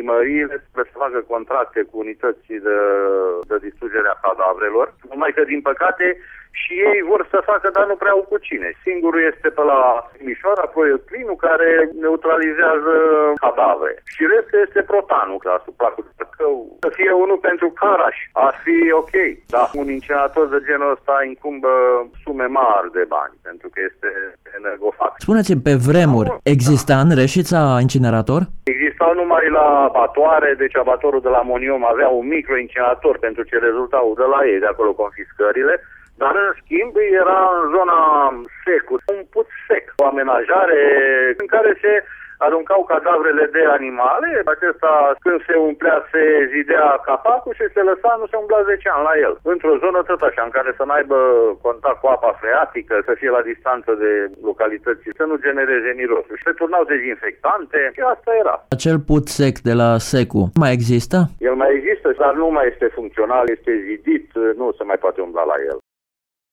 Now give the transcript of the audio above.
primăriile trebuie să facă contracte cu unități de distrugere a cadavrelor, numai că, din păcate, și ei vor să facă, dar nu prea au cu cine. Singurul este pe la Timișoara, Proiect Clinu, care neutralizează cadavre. Și restul este Protanul, asupra cu Tăcău. Să fie unul pentru Caraș, ar fi ok. Dar un incinerator de genul ăsta incumbă sume mari de bani, pentru că este energofac. Spuneți-mi, pe vremuri, exista în Reșița incinerator? Existau numai la abatoare, deci abatorul de la Monium avea un micro-incinerator pentru ce rezultau de la ei, de acolo confiscările. Dar, în schimb, era în zona secului, un put sec, o amenajare în care se aruncau cadavrele de animale. Acesta, când se umplea, se zidea capacul și se lăsa, nu se umbla 10 ani la el. Într-o zonă tot așa, în care să n-aibă contact cu apa freatică, să fie la distanță de localități, să nu genereze miros. Și se turnau dezinfectante și asta era. Acel put sec de la Secu mai există? El mai există, dar nu mai este funcțional, este zidit, nu se mai poate umbla la el.